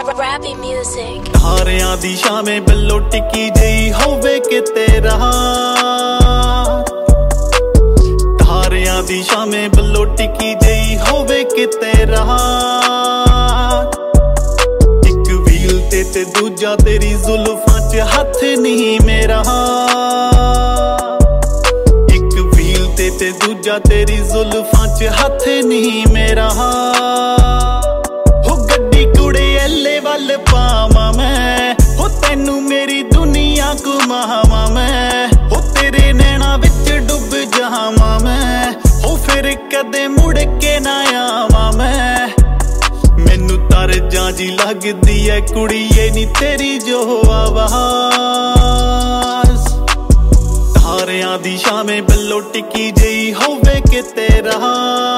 Rappy music. ਤਾਰਿਆਂ ਦੀ ਛਾਵੇਂ ਬੱਲੋ ਟਿੱਕੀ ਜਈ ਹੋਵੇ ਕਿਤੇ ਰਹਾ। ਤਾਰਿਆਂ ਦੀ ਛਾਵੇਂ ਬੱਲੋ ਟਿੱਕੀ ਜਈ ਹੋਵੇ ਕਿਤੇ ਰਹਾ। ਇੱਕ ਵੀਲ ਤੇ ਦੂਜਾ ਤੇਰੀ ਜ਼ੁਲਫਾਂ 'ਚ ਹੱਥ ਨਹੀਂ ਮੇਰਾ। ਇੱਕ ਵੀਲ ਤੇ ਦੂਜਾ ਤੇਰੀ ਜ਼ੁਲਫਾਂ 'ਚ ਹੱਥ ਨਹੀਂ ਮੇਰਾ। ਵੱਲ ਪਾਵਾਂ ਮੈਂ ਹੋ ਤੈਨੂੰ ਮੇਰੀ ਦੁਨੀਆ ਘੁਮਾਵਾਂ ਮੈਂ ਹੋ ਤੇਰੇ ਨੈਣਾ ਵਿੱਚ ਡੁੱਬ ਜਾਵਾਂ ਮੈਂ ਹੋ ਫਿਰ ਕਦੇ ਮੁੜ ਕੇ ਨਾ ਆਵਾਂ ਮੈਂ। ਮੈਨੂੰ ਤਰਜਾਂ ਜੀ ਲੱਗਦੀ ਐ ਕੁੜੀਏ ਨੀ ਤੇਰੀ ਜੋ ਆਵਾਜ਼। ਤਾਰਿਆਂ ਦੀ ਛਾਵੇਂ ਬੱਲੋ ਟਿੱਕੀ ਜਈ ਹੋਵੇ ਕਿਤੇ ਰਹਾ।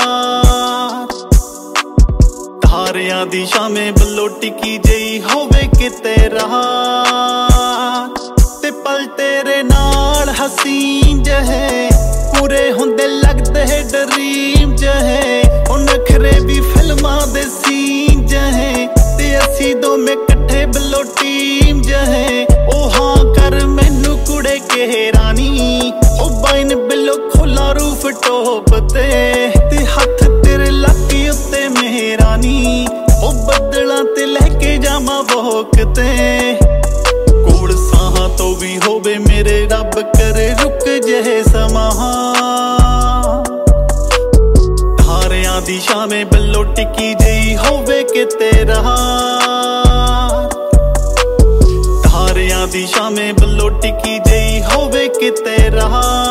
ਤਾਰਿਆਂ ਦੀ ਛਾਵੇਂ ਬੱਲੋ ਟਿੱਕੀ ਜਈ ਹੋਵੇ ਕਿਤੇ ਰਹਾ। ਤੇ ਪਲ ਤੇਰੇ ਨਾਲ ਹਸੀਨ ਜਿਹੇ ਪੂਰੇ ਹੁੰਦੇ ਲੱਗਦੇ ਡਰੀਮ ਜਿਹੇ। ਉਹ ਨਖਰੇ ਵੀ ਫਿਲਮਾਂ ਦੇ ਸੀਨ ਜਿਹੇ ਤੇ ਅਸੀਂ ਦੋਵੇਂ ਇਕੱਠੇ ਬੱਲੋ ਟੀਮ ਜਿਹੇ। ਉਹ ਹਾਂ ਕਰ ਮੈਨੂੰ ਕੁੜੇ ਕਹਿਰਾਨੀ ਉਹ ਬਾਈਨ ਬੱਲੋ ਖੋਲਾ ਰੂਫ ਟੋਪ ਤੇ ਹੱਥ ਤੇਰੇ ਲੱਕੀ ਉੱਤੇ ਮੇਹਰਾਨੀ ਉਹ ਬੱਦਲਾਂ ਤੇ ਲੈ ਕੇ ਜਾਵਾਂ ਬੋਕ ਤੇ। ਕੋਲ ਸਾਹਾਂ ਤੋਂ ਵੀ ਹੋਵੇ ਮੇਰੇ ਰੱਬ ਕਰੇ ਰੁਕ ਜਿਹੇ ਸਮਾਂ। ਤਾਰਿਆਂ ਦੀ ਛਾਵੇਂ ਬੱਲੋ ਟਿੱਕੀ ਜਈ ਹੋਵੇ ਕਿਤੇ ਰਹਾ। ਤਾਰਿਆਂ ਦੀ ਛਾਵੇਂ ਬੱਲੋ ਟਿੱਕੀ ਜਈ ਹੋਵੇ ਕਿਤੇ ਰਹਾ।